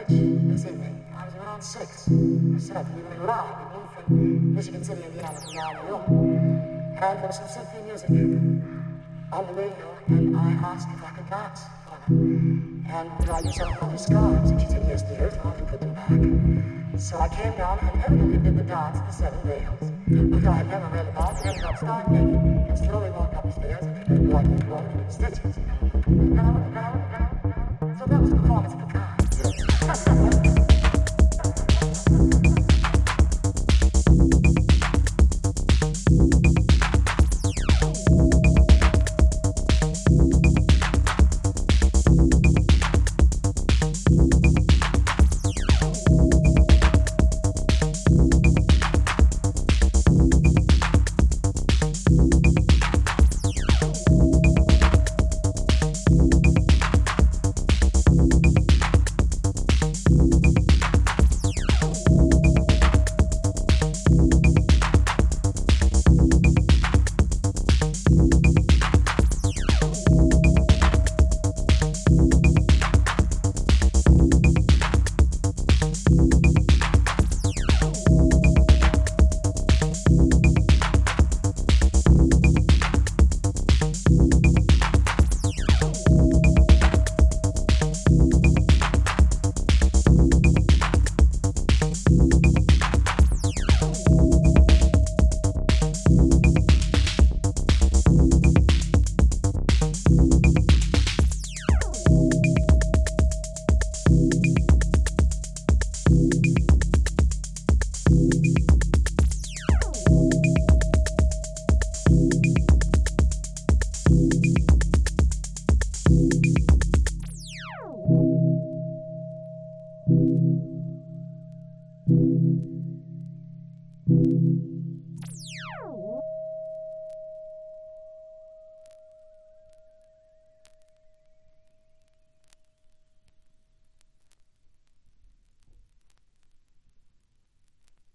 bridge this evening. I was around 6 or 7 when we arrived. We moved from Michigan City, Indiana to New York. And there was some symphony music on the radio, and I asked if I could dance for them. And I used some of these cards, and she said, yes, dear, as long as you put them back. So I came down and evidently did the dance of the 7 rails, which I had never read about. I ended up starting naked and slowly walked up the stairs and walked into the stitches.